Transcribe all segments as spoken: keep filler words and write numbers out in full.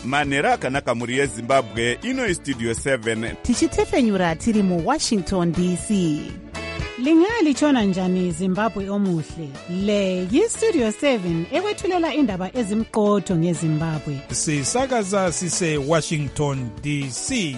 manhero akanaka mhuri yezimbabwe. Ino istudio seven tichitefenyura tiri muwashington D C. Lingalitshona njani Zimbabwe omuhle? Le yistudio seven ekwethulela indaba ezimqotho ngeZimbabwe. Sisakaza sise Washington D C.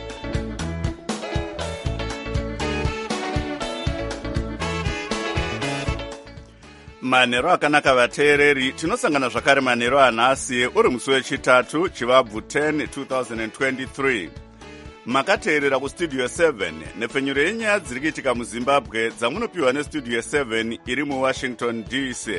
manhero akanaka vateereri, tinosangana zvakare manhero anhasi uri musi wechitatu chivabvu ten twenty twenty-three. Makateerera kustudio seven nepfenyuro yenyaya dziri kuitika muzimbabwe dzamunopiwa nestudio seven iri muwashington D C.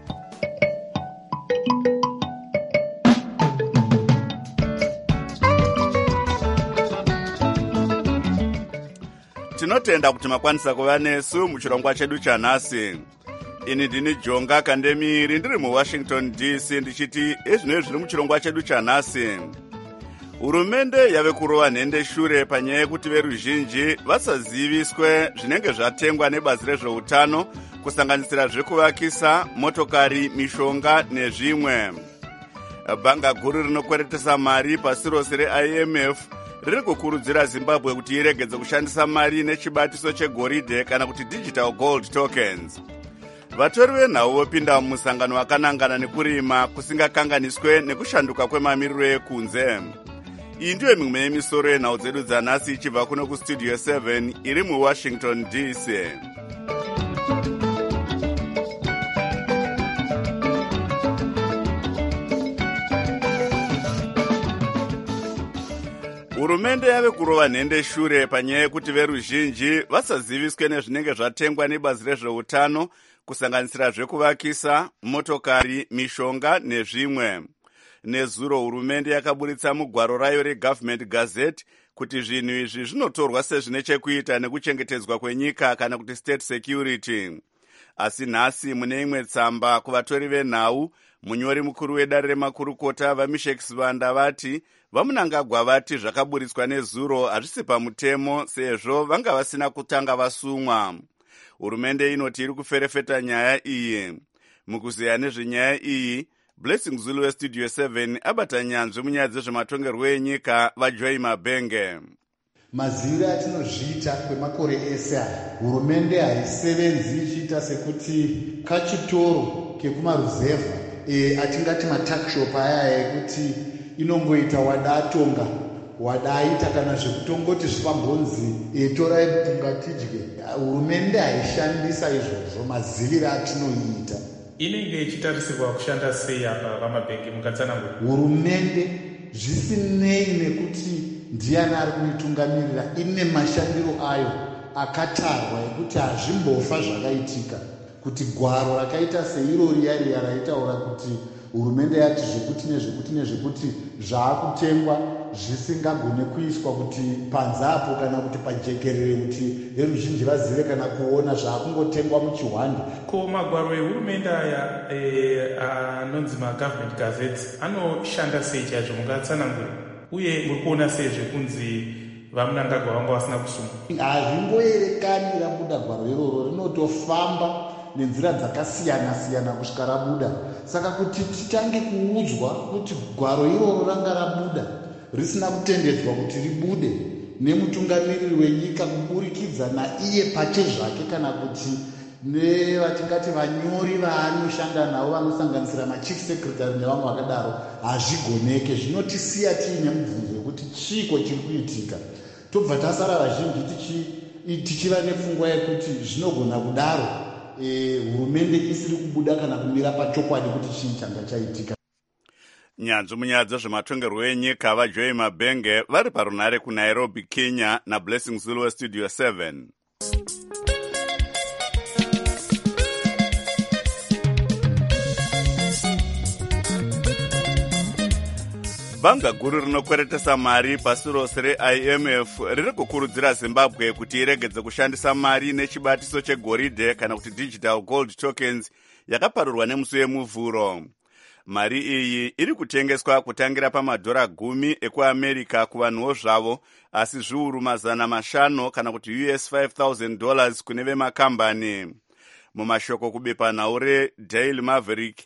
Tinotenda kuti makwanisa kuva nesu muchirongwa chedu chanhasi. Ini ndini Jonga Kandemiri ndiri muwashington D C ndichiti ezvinoi zviri muchirongwa chedu chanhasi. Hurumende yave kurova nhende shure panyaya yekuti veruzhinji vasaziviswe zvinenge zvatengwa nebazi rezveutano kusanganisira zvekuvakisa, motokari, mishonga nezvimwe. Bhanga guru rinokweretesa mari pasi rose re-I M F riri kukurudzira Zimbabwe kuti iregedze kushandisa mari nechibatiso chegoridhe kana kuti digital gold tokens. Vatori venhau vopinda mumusangano wakanangana nekurima kusingakanganiswe nekushanduka kwemamiriro ekunze. Iyi ndiyo mimwe yemisoro yenhau dzedu dzanhasi ichibva kuno kustudio seven iri muwashington D C. Hurumende yave kurova nhende shure panyaya yekuti veruzhinji vasaziviswe nezvinenge zvatengwa nebazi rezveutano kusanganisira zvekuvakisa, motokari, mishonga nezvimwe. Nezuro hurumende yakaburitsa mugwaro rayo reGovernment Gazette kuti zvinhu izvi zvinotorwa sezvine chekuita nekuchengetedzwa kwenyika kana kuti state security. Asi nhasi mune imwe tsamba kuvatori venhau, munyori mukuru wedare remakurukota vaMishek Sivanda vati vamunangagwa vati zvakaburitswa nezuro hazvisi pamutemo sezvo vanga vasina kutanga vasumwa. Hurumende inoti iri kuferefeta nyaya iyi. Mukuzeya nezvenyaya iyi, Blessing Zulu westudio seven abata nyanzvi munyaya dzezvematongerwo enyika vaJoy Mabenge. Maziviro atinozviita kwemakore ese aya, hurumende haisevenzi ichiita sekuti kachitoro kekumaruzevha e, atingati matakshop aya ekuti inongoita wadatonga wadaita kana zvekutongoti zvipambonzi e, torai mpunga tidye. Hurumende haishandisa izvozvo maziviro atinoiita. Inenge ichitarisirwa kushanda sei apa vamabhengi mukatsanangura? Hurumende zvisinei nekuti ndiani ari kuitungamirira ine mashandiro ayo akatarwa ekuti hazvimbofa zvakaitika kuti gwaro rakaita seiro riya riya raitaura kuti hurumende yati zvekuti nezvekuti nezvekuti zvaakutengwa zvisingagone kuiswa kuti panzapo kana kuti pajekerere kuti veruzhinji vazive kana kuona zvaakungotengwa muchihwanda. Ko magwaro ehurumende aya anonzi magovernment gazettes anoshanda sei chaizvo mungatsanangura? Uye muri kuona sei zvekunzi vamunangagwa vanga vasina kusungwa? Hazvimboerekani rabuda gwaro iroro, rinotofamba nenzira dzakasiyana-siyana kusvika rabuda. Saka kuti titange kuudzwa kuti gwaro iroro ranga rabuda risina kutendedzwa kuti ribude nemutungamiriri wenyika kuburikidza naiye pake zvake kana kuti nevatingati vanyori vaanoshanda navo vanosanganisira machief secretary nevamwe vakadaro, hazvigoneke. Zvinotisiya tiine mubvunzo wekuti chiko chiri kuitika. Tobva tasara vazhinji tichiva nepfungwa yekuti zvinogona kudaro e, hurumende isiri kubuda kana kumira pachokwadi kuti chii changa chaitika. Nyanzvi munyaya dzezvematongerwo enyika vaJoy Mabenge vari parunhare kuNairobi, Kenya naBlessing Zulu westudio seven. Bhanga guru rinokweretesa mari pasi rose re-I M F riri kukurudzira Zimbabwe kuti iregedze kushandisa mari nechibatiso chegoridhe kana kuti digital gold tokens yakaparurwa nemusi wemuvhuro. Mari iyi iri kutengeswa kutangira pamadhora gumi ekuAmerica kuvanhuwo zvavo, asi zviuru mazana mashanu kana kuti U S five thousand dollars kune vemakambani. Mumashoko kubepa nhau reDaily Maverick,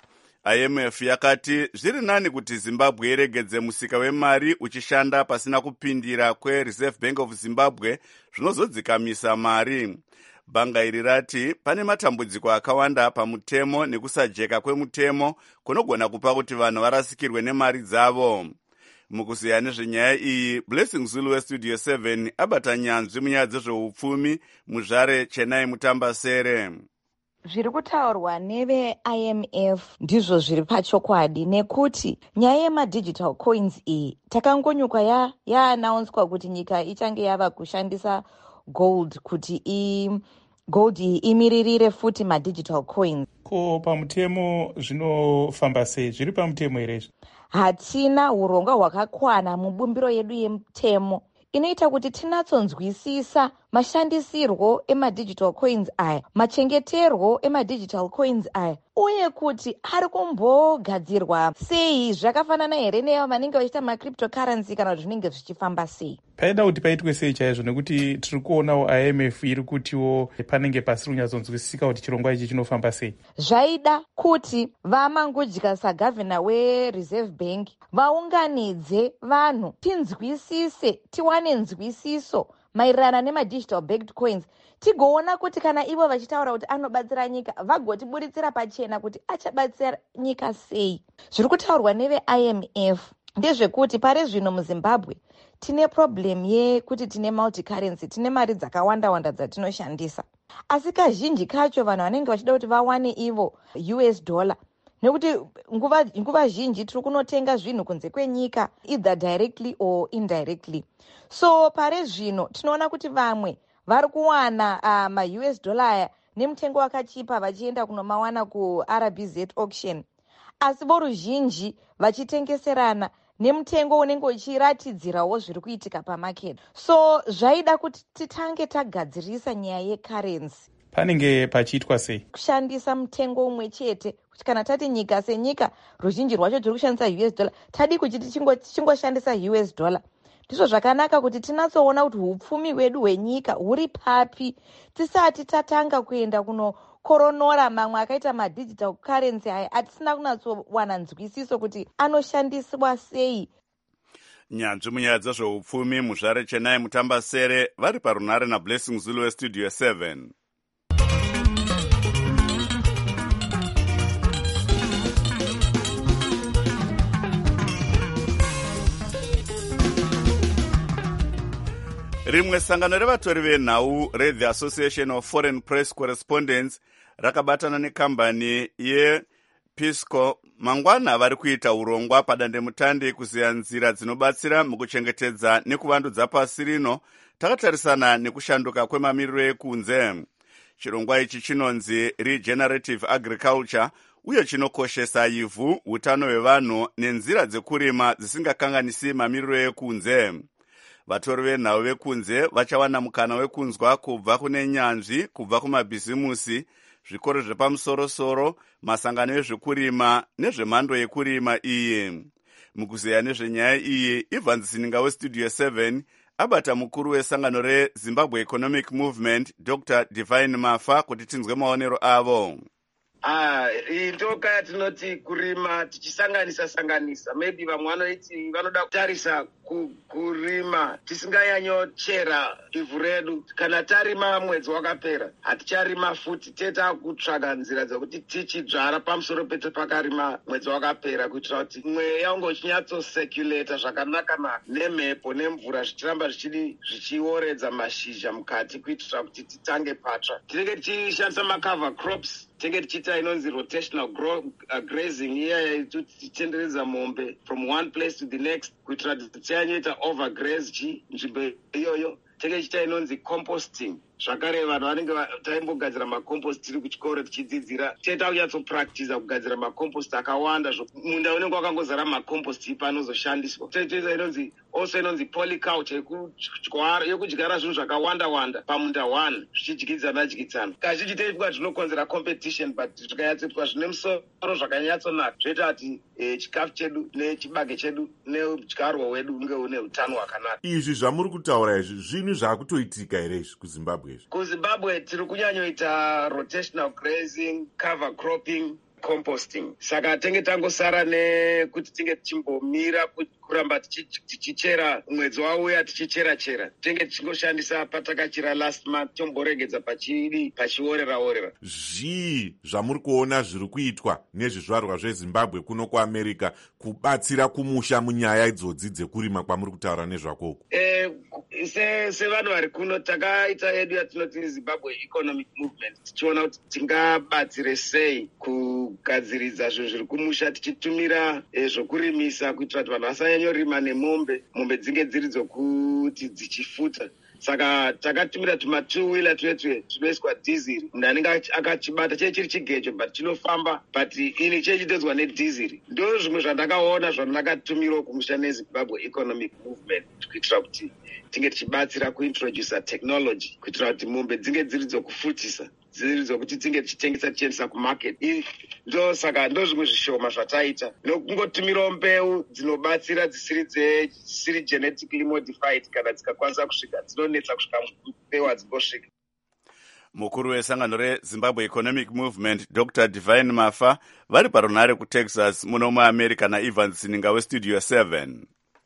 I M F yakati zviri nani kuti Zimbabwe iregedze musika wemari uchishanda pasina kupindira kweReserve Bank of Zimbabwe zvinozodzikamisa mari. Bhanga iri rati pane matambudziko akawanda pamutemo nekusajeka kwemutemo kunogona kupa kuti vanhu varasikirwe nemari dzavo. Mukuziya nezvenyaya iyi, Blessing Zulu weStudio seven abata nyanzvi munyaya dzezveupfumi muzvare Chennai Mutambasere. Zviri kutaurwa neve-I M F ndizvo zviri pachokwadi, nekuti nyaya yemadigital coins iyi takangonyuka ya yaanaunswa kuti nyika ichange yava kushandisa gold kuti i gold iyi imiririre futi madigital coins. Ko pamutemo zvinofamba sei? Zviri pamutemo here izvi? Hatina urongwa hwakakwana mubumbiro yedu yemutemo inoita kuti tinatsonzwisisa mashandisirwo emadigital coins aya, machengeterwo emadigital coins aya, uye kuti ari kumbogadzirwa sei, zvakafanana here neavo vanenge vachiita macryptocurrency kana kuti zvinenge zvichifamba sei. Paida kuti paitwe sei chaizvo, nekuti tiri kuonawo I M F iri kutiwo panenge pasiri kunyatsonzwisisika kuti chirongwa ichi chinofamba sei. Zvaida kuti vamangudya sagavhena weReserve Bank vaunganidze vanhu tinzwisise, tiwane nzwisiso maererano nemadigital backed coins, tigoona kuti kana ivo vachitaura kuti anobatsira nyika vagotiburitsira pachena kuti achabatsira nyika sei. Zviri kutaurwa neve-I M F ndezvekuti pari zvino muZimbabwe tine problem yekuti tine multicurrency, tine mari dzakawanda wanda dzatinoshandisa, asi kazhinji kacho vanhu vanenge vachida kuti vawane ivo U S dollar, nekuti nguva nguva zhinji tiri kunotenga zvinhu kunze kwenyika either directly or indirectly. So pare zvino tinoona kuti vamwe vari kuwana uh, ma-U S dollar aya nemutengo wakachipa vachienda kunomawana kuR B Z auction, asi voruzhinji vachitengeserana nemutengo unenge uchiratidzirawo zviri kuitika pamarket. So zvaida kuti titange tagadzirisa nyaya yecurrency. Panenge pachiitwa sei? Kushandisa mutengo umwe chete, kuti kana tati nyika senyika ruzhinji rwacho tiri kushandisa U S dollar, tadi kuti tichingoshandisa U S dollar. Ndizvo zvakanaka kuti tinatsoona kuti upfumi hwedu hwenyika huri papi tisati tatanga kuenda kunokoronora mamwe akaita madigital currency aya atisina kunatsowana nzwisiso kuti anoshandiswa sei. Nyanzvi munyaya dzezveupfumi muzvare Chennai Mutambasere vari parunhare naBlessing Zulu weStudio seven. Rimwe sangano revatori venhau reThe Association of Foreign Press Correspondents rakabatana nekambani yePisco mangwana vari kuita urongwa padandemutande kuziya nzira dzinobatsira mukuchengetedza nekuvandudza pasi rino takatarisana nekushanduka kwemamiriro ekunze. Chirongwa ichi chinonzi Regenerative Agriculture uye chinokoshesa ivhu, utano hwevanhu nenzira dzekurima dzisingakanganisi mamiriro ekunze. Vatori venhau vekunze vachawana mukana wekunzwa kubva kune nyanzvi, kubva kumabhizimusi, zvikoro zvepamusoro-soro, masangano ezvekurima nezvemhando yekurima iyi. Mukuzeya nezvenyaya iyi, Ivan Zininga weStudio seven abata mukuru wesangano reZimbabwe Economic Movement Doctor Divine Mafa kuti tinzwe maonero avo. Ah, intoka yatinoti kurima tichisanganisa sanganisa. Maybe vamwe vanoiti vanoda kutarisa kurima tisinganyanyochera ivhu redu. Kana tarima mwedzi wakapera haticharima futi, teta kutsvaga nzira dzekuti tichidzvara pamusoro pete pakarima mwedzi wakapera kuitira kuti mweya unge uchinyatsosekuleta zvakanaka nemhepo nemvura zvichiramba zvichidi zvichioredza mashizha mukati kuitira kuti titange patsva. Tinenge tichishandisa macover crops, tinenge tichiita inonzi rotational grow, uh, grazing iya tichitenderedza mombe from one place to the next kuitira kuti tisanyoita overgraze nzvimbo iyoyo. Tinenge tichiita inonzi composting. Zvakare vanhu vanenge taimbogadzira macompost tiri kuchikoro tichidzidzira tiita kunyatsopractiza kugadzira macompost akawanda. Munda unenge wakangozara macompost panozoshandiswa. Tiita inonzi also inonzi polyculture yekudyara zvinhu zvakawanda wanda pamunda one zvichidyidzana dyidzana. Kazhinji teitwa zvinokonzera competition, but zvikanyatsoitwa zvine musoro zvakanyatsonaka zvoita kuti chikafu chedu nechibage chedu neudyarwa hwedu unge une utano hwakanaka. Izvi zvamuri kutaura izvi zvinhu zvaakutoitika here izvi kuZimbabwe? KuZimbabwe tiri kunyanyoita rotational grazing, cover cropping, composting. Saka tenge tangosara nekuti tinge tichimbomira kuramba tichichera mwedzi wauya tichichera chera. Tenge tichingoshandisa patakachira last month tomboregedza pachidi pachiorera orera. Zvii zvamuri kuona zviri kuitwa nezvizvarwa zveZimbabwe kuno kuAmerica kubatsira kumusha munyaya idzodzi dzekurima kwamuri kutaura nezvakoko? Eh, se sevanhu vari kuno takaita yedu yatinoti Zimbabwe Economic Movement tichiona kuti tingabatsire sei kugadziridza zvinhu zviri kumusha tichitumira eh, zvokurimisa kuitira kuti vanhu vasanyanyorima nemombe mombe dzinge dziri dzokuti dzichifuta. Saka takatumira tuma two wheeler twetwe tunoiswa diesel. Munhu anenge akachibata chee chiri chigejo but chinofamba but ini chee chitodzwa nedizili. Ndo zvimwe zvandakaona zvandakatumirawo kumusha neZimbabwe Economic Movement kuitira kuti tinge tichibatsira kuintroduce technology kuitira kuti mombe dzinge dziri dzokufutisa dziri dzokuti tinge tichitengesa tichiendesa kumarket. Ndo saka ndo zvimwe zvishoma zvataita nokungotumirawo mbeu dzinobatsira dzisiri dzisiri genetically modified kana dzikakwanisa kusvika dzinonetsa kusvika mbeu hadzingosvika. Mukuru wesangano reZimbabwe Economic Movement Doctor Divine Mafa vari parunare kuTexas muno muAmerica naEvans Sininga weStudio seven.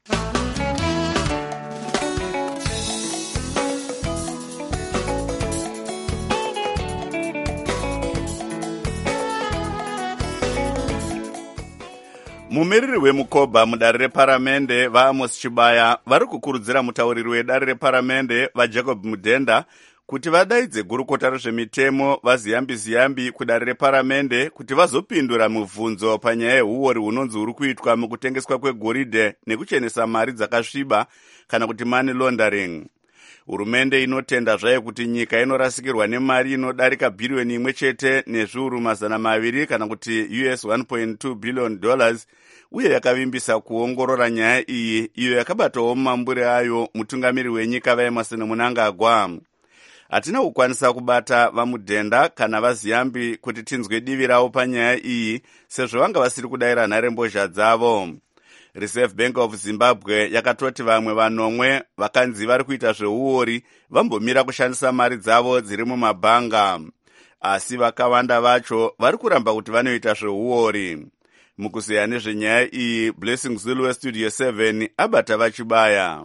Mumiriri weMukoba mudare reparamende vaAmos Chibaya vari kukurudzira mutauriri wedare reparamende vaJacob Mudenda kuti vadaidze gurukota rezvemitemo vaziyambi ziyambi kudare reparamende kuti vazopindura mubvunzo panyaya yehuori hunonzi huri kuitwa mukutengeswa kwegoridhe nekuchenesa mari dzakasviba kana kuti money laundering. Hurumende inotenda zvayo kuti nyika inorasikirwa nemari inodarika bhiriyoni imwe chete nezviuru mazana maviri kana kuti U S one point two billion dollars uye yakavimbisa kuongorora nyaya iyi iyo yakabatawo mumambure ayo mutungamiri wenyika vaEmerson Mnangagwa. Hatina kukwanisa kubata vaMudhenda kana vaZiyambi kuti tinzwe divi ravo panyaya iyi sezvo vanga vasiri kudayira nharembozha dzavo. Reserve Bank of Zimbabwe yakatoti vamwe vanomwe vakanzi vari kuita zveuori vambomira kushandisa mari dzavo dziri mumabhanga, asi vakawanda vacho vari kuramba kuti vanoita zveuori. Mukuzeya nezvenyaya iyi, Blessing Zulu weStudio seven abata vachibaya.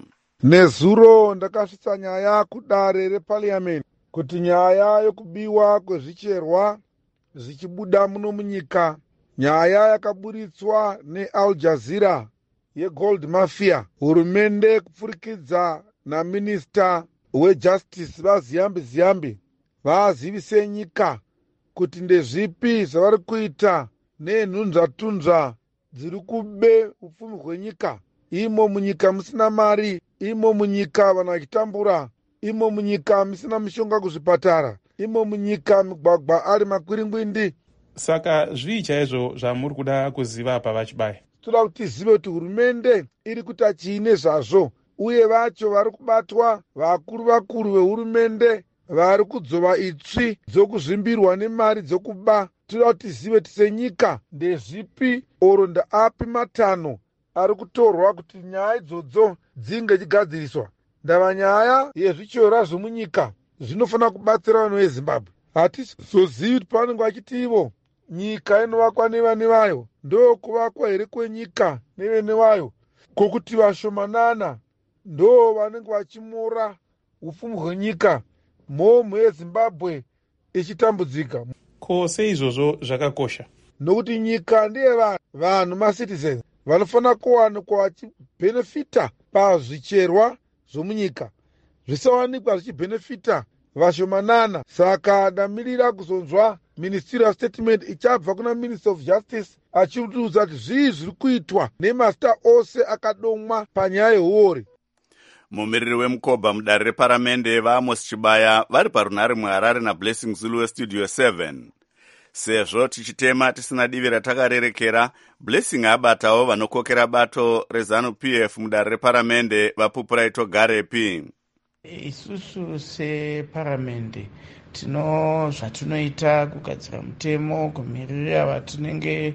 Nezuro ndakasvitsa nyaya kudare reparliament kuti nyaya yokubiwa kwezvicherwa zvichibuda muno munyika, nyaya yakaburitswa neAl Jazeera yeGold Mafia, hurumende kupfurikidza naminista wejustice vaZiyambi Ziyambi vazivise nyika kuti ndezvipi zvavari kuita nenhunzvatunzva dziri kube upfumi hwenyika. Imo munyika musina mari, imo munyika vanhu vachitambura, imo munyika musina mishonga kuzvipatara, imo munyika migwagwa ari makwiringwindi. Saka zvii chaizvo zvamuri kuda kuziva pa vachibaya? Toda kuti tizive kuti hurumende iri kuita chiine zvazvo, uye vacho vari kubatwa vakuru vakuru vehurumende vari kudzova itsvi dzokuzvimbirwa nemari dzokuba. Toda kuti tizive kuti senyika ndezvipi oro ndaapi matanho ari kutorwa kuti nyaya idzodzo dzinge chigadziriswa. Ndava nyaya yezvicherwa zvomunyika zvinofanira kubatsira vanhu veZimbabwe. Hatizozivi kuti pavanenge vachiti ivo nyika inovakwa nevane vayo, ndo kuvakwa here kwenyika nevene vayo, kokuti vashomanana ndo vanenge vachimora upfumi hwenyika, mhomho yeZimbabwe ichitambudzika. Ko seizvozvo zvakakosha? Nokuti nyika ndeye vanhu, vanhu macitizens vanofanira kuwanikwa vachibhenefita pazvicherwa zvomunyika, zvisawanikwa zvichibhenefita vashomanana. Saka ndamirira kuzonzwa ministerial statement ichabva kuna Minister of Justice achiudza kuti zvii zviri kuitwa nemasta ose akadomwa panyaya yehuori. Mumiriri weMukoba mudare reparamende vaAmos Chibaya vari parunare muHarare naBlessing Zulu weStudio seven. Sezvo tichitema tisina divi ratakarerekera, Blessing abatawo vanokokera bato reZanu-P F mudare reparamende vaPupurai Togarepi. Isusu separamende tino zvatinoita kugadzira mutemo kumirira vatinenge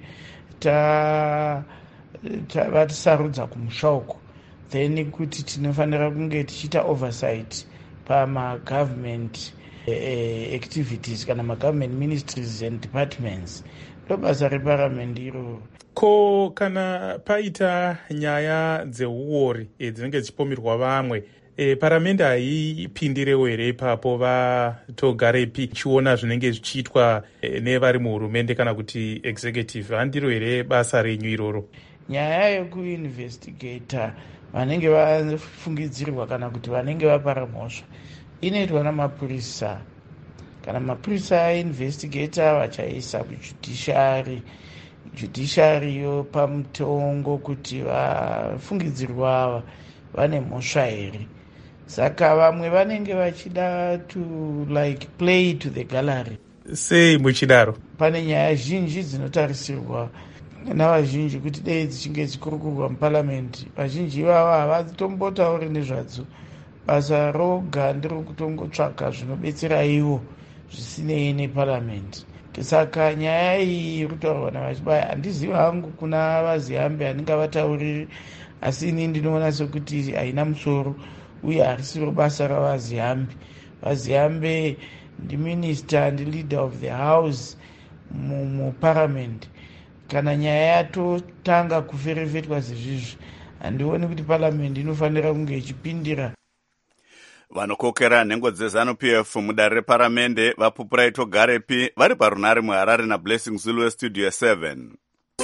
ta vatisarudza kumusha uko, then kuti tinofanira kunge tichiita oversight pamagovernment eh, activities kana magovernment ministries and departments. Ndo basa reparamende iroro. Ko kana paita nyaya dzeuori e, dzinenge dzichipomerwa vamwe e, paramende haipindirewo here ipapo vatogarepi chiona zvinenge zvichiitwa e, nevari muhurumende kana kuti executive? handiro here basa renyu iroro? Nyaya yekuinvestigata vanenge vafungidzirwa kana kuti vanenge vapara mhosva inoitwa namapurisa. Kana mapurisa ainvestigata vachaisa kujudiciary, judiciary yo pamutongo kuti vafungidzirwa ava vane mhosva here. Saka vamwe vanenge vachida to like play to the gallery. Sei muchidaro? Pane nyaya zhinji dzinotarisirwa navazhinji kuti dei dzichinge dzikurukurwa muparamendi. Vazhinji ivava havatombotauri nezvadzo. Basa roga nderokutongotsvaka zvinobetsera ivo zvisinei neparamendi. Saka nyaya iyi iri kutaurwa navachibaya handizivi hangu kuna vaziambe handinga vatauriri, asi ini ndinoona sekuti haina musoro uye harisiro basa ravaziambe. Vaziambe ndiminister ndileader of the house muparamendi. Kana nyaya yatotanga kuferefetwa sezvizvi handioni kuti paramendi inofanira kunge ichipindira. Vanokokera nhengo dzeZANU-P F mudare reparamende vaPupurai Togarepi vari parunare muHarare naBlessing Zulu weStudio seven.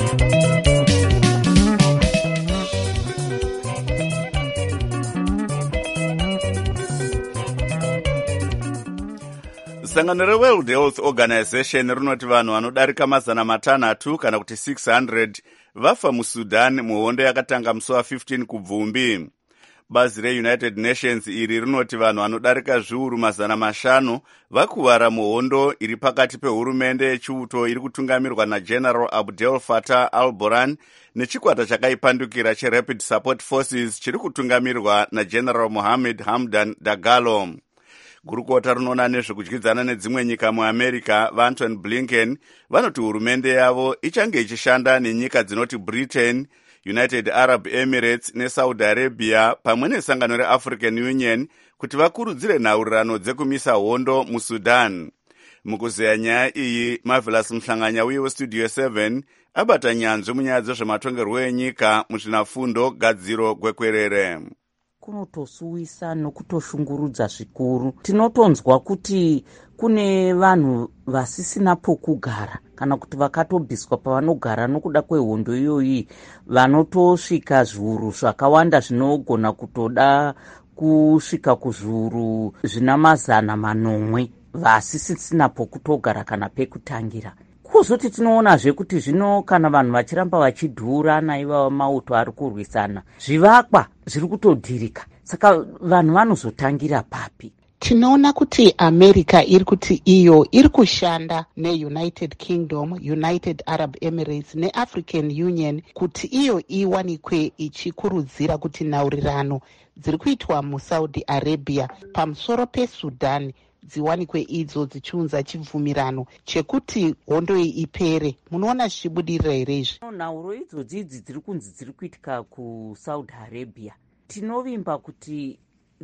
Sangano reWorld Health Organization rinoti vanhu vanodarika mazana matanhatu kana kuti six hundred vafa muSudan muhondo yakatanga musi wa15 kubvumbi. Bazi reUnited Nations iri rinoti vanhu vanodarika zviuru mazana mashanu vakuvara muhondo iri pakati pehurumende yechiuto iri kutungamirwa naGeneral Abdel Fattah al-Burhan nechikwata chakaipandukira cheRapid Support Forces chiri kutungamirwa naGeneral Mohammed Hamdan Dagalo. Gurukota rinoona nezvekudyidzana nedzimwe nyika muAmerica vaAntony Blinken vanoti hurumende yavo ichange ichishanda nenyika dzinoti Britain, United Arab Emirates neSaudi Arabia pamwe nesangano reAfrican Union kuti vakurudzire nhaurirano dzekumisa hondo muSudan. Mukuzeya nyaya iyi, Marvelous Mhlanganya uye weStudio seven abata nyanzvi munyaya dzezvematongerwo enyika muzvinafundo gadziro gwekwerere. Kunotosuwisa nokutoshungurudza zvikuru. Tinotonzwa kuti kune vanhu vasisina pokugara kana kuti vakatobviswa pavanogara nokuda kwehondo iyoyi, vanotosvika zviuru zvakawanda zvinogona kutoda kusvika kuzviuru zvina mazana manomwe vasisina pokutogara kana pekutangira. Kuzoti tinoonazve kuti zvino kana vanhu vachiramba vachidhura naiva mauto ari kurwisana, zvivakwa zviri kutodhirika, saka vanhu vanozotangira papi? Tinoona kuti America iri kuti iyo iri kushanda neUnited Kingdom, United Arab Emirates neAfrican Union kuti iyo iwanikwe ichikurudzira kuti nhaurirano dziri kuitwa muSaudi Arabia pamusoro peSudan dziwanikwe idzo dzichiunza chibvumirano chekuti hondo iyi ipere. Munoona zvichibudirira here izvi? Nhauro idzodzi idzi dziri kunzi dziri kuitika kuSaudi Arabia, tinovimba kuti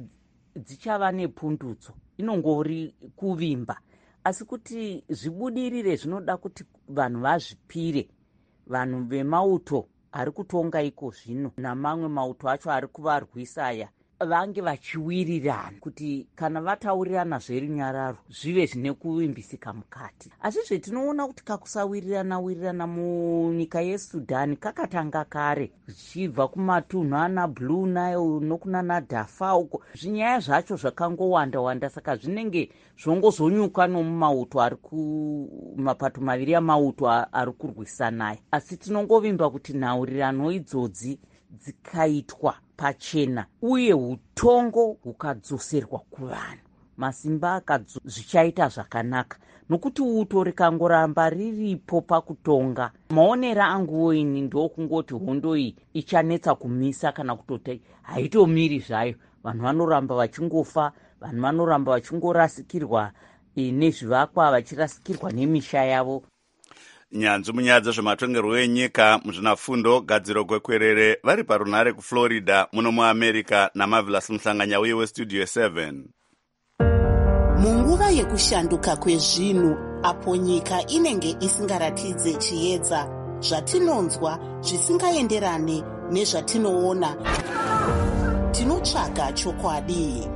dzichava nepundudzo, inongori kuvimba, asi kuti zvibudirire zvinoda kuti vanhu vazvipire. Vanhu vemauto ari kutonga iko zvino namamwe mauto acho ari kuvarwisa aya vange vachiwirirana kuti kana vataurirana zverunyararo zvive zvine kuvimbisika mukati. Asi zvetinoona kuti kakusawirirana wirirana munyika yeSudan kakatanga kare zvichibva kumatunhu ana Blue Nile nokuna naDarfur uko, zvinyaya zvacho zvakangowanda wanda, saka zvinenge zvongozonyuka nomumauto ari kumapato maviri amauto ari kurwisana. Asi tinongovimba kuti nhaurirano idzodzi dzikaitwa pachena uye utongo hukadzoserwa kuvanhu, masimba akadzo, zvichaita zvakanaka. Nokuti uto rikangoramba riripo pakutonga, maonera anguwo ini ndokungoti hondo iyi ichanetsa kumisa kana kutoti haitomiri zvayo. Vanhu vanoramba vachingofa, vanhu vanoramba vachingorasikirwa nezvivakwa, vachirasikirwa nemisha yavo. Nyanzvi munyaya dzezvematongerwo enyika muzvinafundo gadziro gwekwerere vari parunare kuFlorida muno muAmerica naMarvelous Mhlanganya uye weStudio seven. munguva yekushanduka kwezvinhu, apo nyika inenge isingaratidze chiedza, zvatinonzwa zvisingaenderane nezvatinoona, tinotsvaga chokwadi.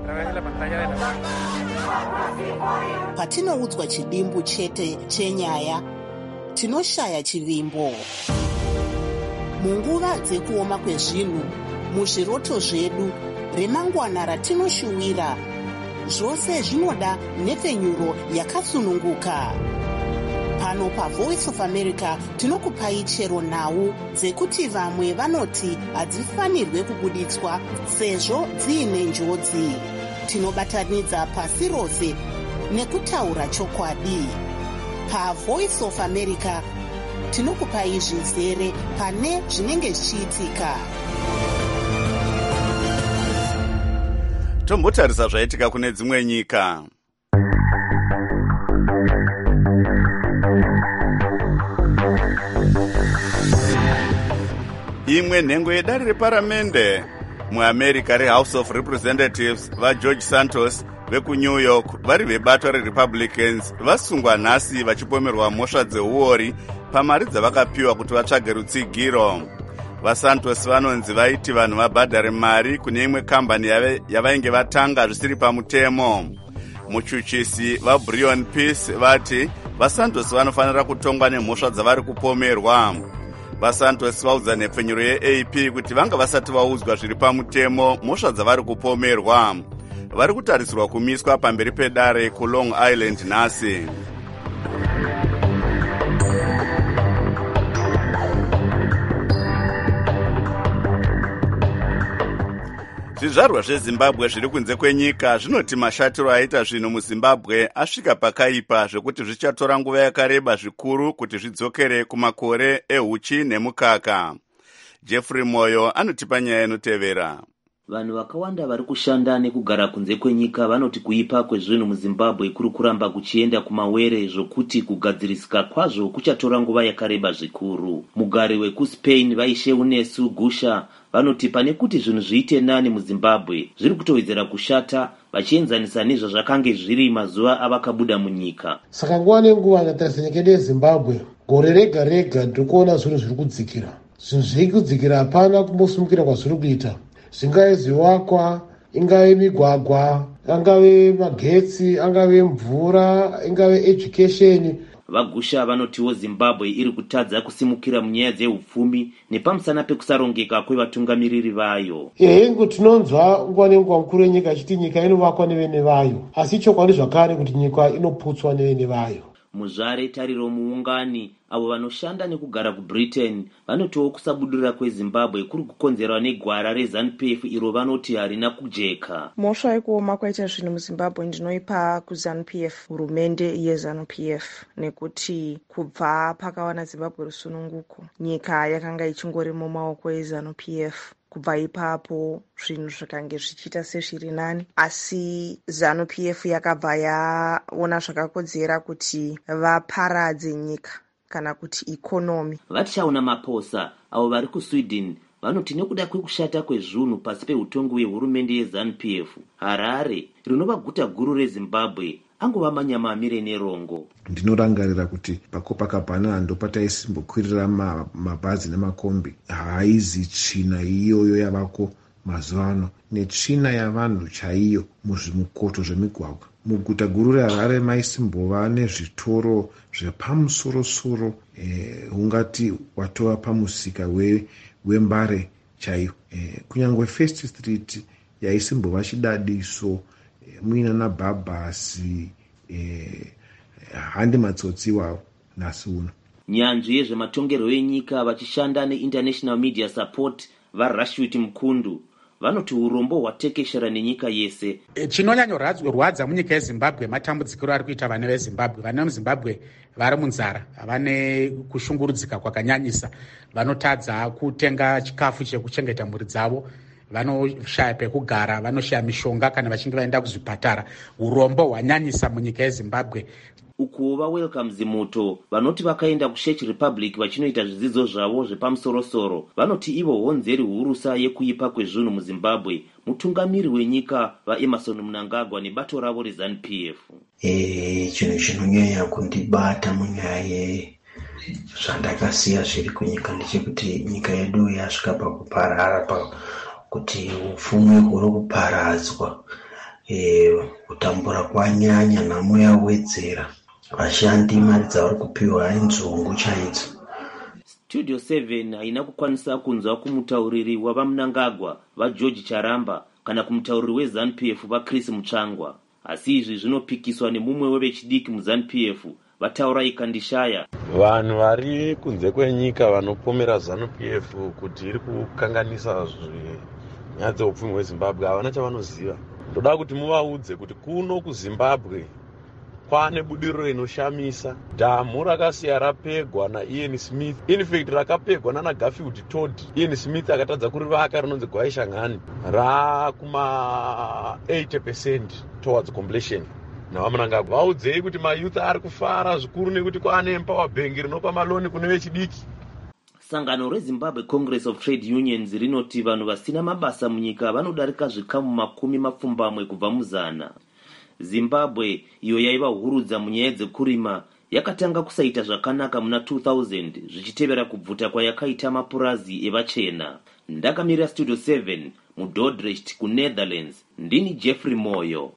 Patinoudzwa chidimbu chete chenyaya, tinoshaya chivimbo. Munguva dzekuoma kwezvinhu, muzviroto zvedu, remangwana ratinoshuwira, zvose zvinoda nhepfenyuro yakasununguka. Pano paVoice of America tinokupai chero nhau dzekuti vamwe vanoti hadzifanirwe kubuditswa sezvo dziine njodzi. Tinobatanidza pasi rose nekutaura chokwadi. PaVoice of America tinokupai zvizere pane zvinenge zvichiitika. Tombotarisa zvaitika kune dzimwe nyika. Imwe nhengo yedare reparamende muAmerica reHouse of Representatives vaGeorge Santos vekuNew York vari vebato reRepublicans vasungwa nhasi vachipomerwa mhosva dzeuori pamari dzavakapiwa kuti vatsvage rutsigiro. VaSantos vanonzi vaiti vanhu vabhadhare mari kune imwe kambani yavainge vatanga zvisiri pamutemo. Muchuchisi vaBrion Peace vati vaSantos vanofanira kutongwa nemhosva dzavari kupomerwa. VaSantos vaudza nhepfenyuro yeA P kuti vanga vasati vaudzwa zviri pamutemo mhosva dzavari kupomerwa. Vari kutarisirwa kumiswa pamberi pedare kuLong Island nhasi. Zvizvarwa zveZimbabwe zviri kunze kwenyika zvinoti mashatiro aita zvinhu muZimbabwe asvika pakaipa zvekuti zvichatora nguva yakareba zvikuru kuti zvidzokere kumakore ehuchi nemukaka. Jeffrey Moyo anotipa nyaya inotevera. Vanhu vakawanda vari kushanda nekugara kunze kwenyika vanoti kuipa kwezvinhu muZimbabwe kuri kuramba kuchienda kumawere zvokuti kugadzirisika kwazvo kuchatora nguva yakareba zvikuru. Mugari wekuSpain vaishe Unesu Gusha vanoti pane kuti zvinhu zviite nani muZimbabwe zviri kutowedzera kushata vachienzanisa nezvazvakange zviri mazuva avakabuda munyika. Saka nguva nenguva ngatarise nyika yedu yeZimbabwe gore rega rega ndikuona zvinhu zviri kudzikira. Zvinhu zviri kudzikira hapana kumbosumukira kwazviri kuita. Zvingave zvivakwa, ingave migwagwa, angave magetsi, angave mvura, ingave education. Vagusha vanotiwo Zimbabwe iri kutadza kusimukira munyaya dzeupfumi nepamusana pekusarongeka kwevatungamiriri vayo. Ehengu tinonzwa nguva nenguva mukuru wenyika achiti nyika inovakwa nevene vayo, asi chokwadi zvakare kuti nyika inoputswa nevene vayo. Muzvare Tariro Muungani avo vanoshanda nekugara kuBritain vanotiwo kusabudura kweZimbabwe kuri kukonzerwa negwara reZANU-P F iro vanoti harina kujeka. Mhosva yekuoma kwaita zvinhu muZimbabwe ndinoipa kuZANU-P F, hurumende yeZANU-P F, nekuti kubva pakawana Zimbabwe rusununguko nyika yakanga ichingori mumaoko eZANU-P F. Kubva ipapo zvinhu zvikange zvichiita sezviri nani, asi ZANU-P F yakabva yaona zvakakodzera kuti vaparadze nyika kana kuti ikonomi. Vachaona Maposa avo vari kuSweden vanoti nekuda kwekushata kwezvinhu pasi peutongi hwehurumende yeZANU-P F, Harare rinova guta guru reZimbabwe angova manyama amire nerongo. Ndinorangarira kuti pakopakabhana ndopataisimbokwirira mabhazi nemakombi, haizi tsvina iyoyo yavako mazuvano netsvina yavanhu chaiyo muzvimukoto zvemigwagwa. Muguta guru reHarare maisimbova nezvitoro zvepamusorosoro, eh, ungati watova pamusika we, wembare chaiyo. Eh, kunyangwe First Street yaisimbova chidadiso, eh, muina nabhabhasi, eh, handi matsotsi wavo nhasi uno. Nyanzvi yezvematongerwo enyika vachishanda neInternational Media Support vaRashwit Mkundu vanoti urombo hwatekeshera nenyika yese. Chinonyanyorwadza munyika yeZimbabwe matambudzikiro ari kuita vana veZimbabwe. Vana veZimbabwe vari munzara, vane kushungurudzika kwakanyanyisa, vanotadza kutenga chikafu chekuchengeta mhuri dzavo. vanoshaya pekugara, vanoshaya mishonga kana vachinge vaenda kuzvipatara. Urombo hwanyanyisa munyika yeZimbabwe. Uku vaWelcome Zimuto vanoti vakaenda kuCzech Republic vachinoita zvidzidzo zvavo zvepamusorosoro vanoti ivo honzeri hurusa yekuipa kwezvinhu muZimbabwe. Mutungamiri wenyika vaEmerson Mnangagwa nebato ravo reZANU P F. Eh, chinhu chinonyanya kundibata munyaya zvandakasiya zviri kunyika ndechekuti nyika yedu yasvika pakuparara, pakuti upfumi huri kuparadzwa, eh, kutambura kwanyanya, nhamo yawedzera, vashandi mari dzavari kupiwa inzungu chaidzo. Studio seven haina kukwanisa kunzwa kumutauriri wavaMnangagwa vaGeorge Charamba kana kumutauriri weZANU P F vaChris Mutsvangwa. Asi izvi zvinopikiswa nemumwe wevechidiki muZANU P F vataura ikandishaya. Vanhu vari kunze kwenyika vanopomera ZANU P F kuti iri kukanganisa nyaya dzeupfumi hweZimbabwe havana chavanoziva. Ndoda kuti muvaudze kuti kuno kuZimbabwe kwane budiriro rinoshamisa. Dhamu rakasiya rapegwa naIan Smith, in fact rakapegwa nana Garfield Todd. Ian Smith akatadza kurivaka rinonzi Gwaishangani, rakuma eighty percent towards completion. NavaMnangagwa vaudzei kuti mayouth ari kufara zvikuru nekuti kwane Empower Bank rinopa maloni kune vechidiki. Sangano reZimbabwe Congress of Trade Unions rinoti vanhu vasina mabasa munyika vanodarika zvikamu makumi mapfumbamwe kubva muzana. Zimbabwe, iyo yaiva hurudza munyaya dzekurima, yakatanga kusaita zvakanaka muna two thousand zvichitevera kubvuta kwayakaita mapurazi evachena. Ndakamirira Studio seven muDordrecht kuNetherlands. Ndini Jeffrey Moyo.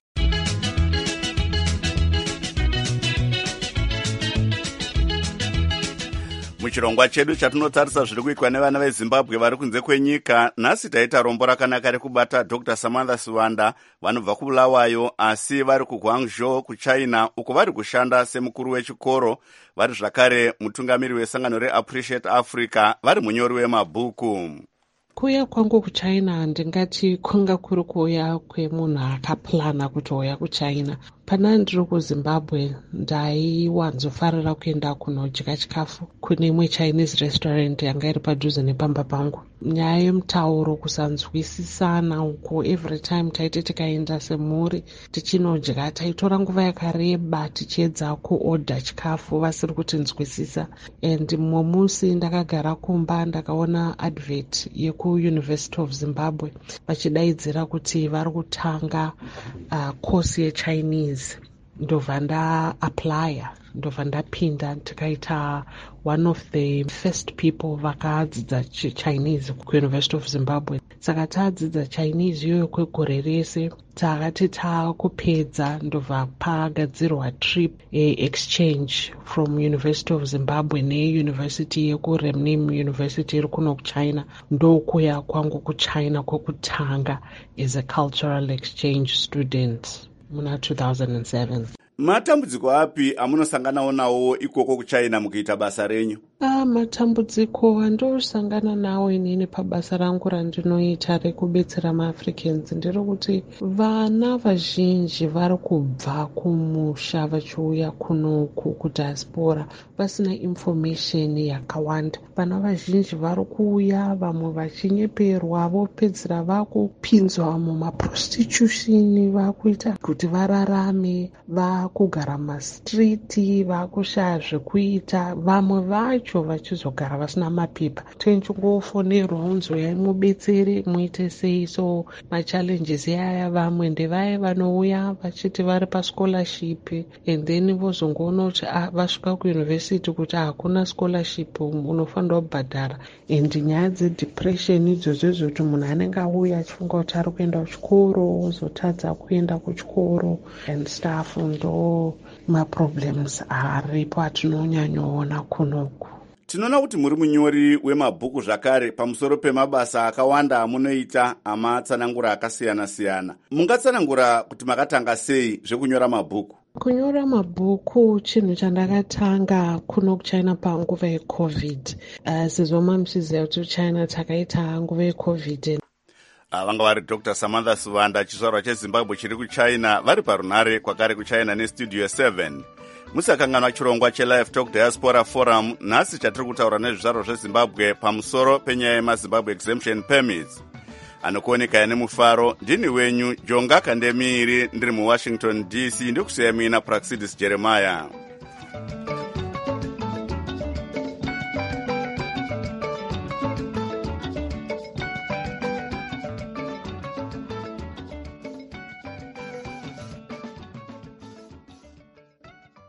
Muchirongwa chedu chatinotarisa zviri kuitwa nevana veZimbabwe vari kunze kwenyika, nhasi taita rombo rakanaka rekubata Doctor Samantha Siwanda vanobva kuBulawayo asi vari kuGuangzhou kuChina, uko vari kushanda semukuru wechikoro, vari zvakare mutungamiri wesangano reAppreciate Africa, vari munyori wemabhuku. Kuuya kwangu kuChina ndingati kunga kuri kuuya kwemunhu akaplana kuti uya kuChina. Pana ndiri kuZimbabwe ndaiwanzofarira kuenda kunodya chikafu kune imwe Chinese restaurant yanga iri padhuze nepamba pangu. Nyaya yemutauro kusanzwisisana uko, every time taiti tikaenda semhuri tichinodya taitora nguva yakareba tichiedza kuorder chikafu vasiri kutinzwisisa. And mumwe musi ndakagara kumba ndakaona advert yekuUniversity of Zimbabwe vachidaidzira kuti vari kutanga uh, course yeChinese. Ndobva ndaaplya, ndobva ndapinda tikaita one of the first people vakadzidza Chinese kuUniversity of Zimbabwe. Saka tadzidza Chinese iyoyo kwegore rese, takati takupedza ndobva pagadzirwa trip e exchange from University of Zimbabwe neUniversity yekuremnim University iri kuno kuChina. Ndokuya kwangu kuChina kwekutanga as a cultural exchange student muna two thousand seven. Matambudziko api amunosanganawo nawo ikoko kuChina mukuita basa renyu? Ah, matambudziko andosangana nawo inini pabasa rangu randinoita rekubetsera maAfricans nderekuti vana vazhinji vari kubva kumusha vachiuya kunoku kudiaspora vasina information yakawanda. Vana vazhinji vari kuuya, vamwe vachinyeperwa, vopedzera vakupinzwa mumaprostitution, vakuita kuti vararame, vakugara mastriti, vakushaya zvekuita, vamwe vacho vachizogara vasina mapepa. Tinchingofonerwa unzoyai mubetsere muite sei. So machallenges yaya vamwe ndevaya vanouya vachiti vari pascholarship and then vozongoona kuti vasvika kuuniversity kuti hakuna scholarship unofanira kubhadhara. And nyaya dzedepression idzodzo kuti munhu anenge auya achifunga kuti ari kuenda kuchikoro ozotadza kuenda kuchikoro and stuff. Ndo maproblems aripo atinonyanyoona kunoku. Tinoona kuti muri munyori wemabhuku zvakare pamusoro pemabasa akawanda amunoita amatsanangura akasiyana-siyana. Mungatsanangura kuti makatanga sei zvekunyora mabhuku? Kunyora mabhuku chinhu chandakatanga kuno kuChina panguva yeCovid. Uh, Sizoma muchiziva kuti China takaita nguva yeCovid. Vanga vari Doctor Samantha Siwanda, chizvarwa cheZimbabwe chiri kuChina, vari parunare kwakare kuChina neStudio seven. Musakanganwa chirongwa cheLive Talk Diaspora Forum, nhasi chatiri kutaura nezvizvarwa zveZimbabwe pamusoro penyaya yemaZimbabwe Exemption Permits. anokuoneka nemufaro. Ndini wenyu Jonga Kandemiri ndiri muWashington D C, ndikusiya mina Praxidis Jeremiah.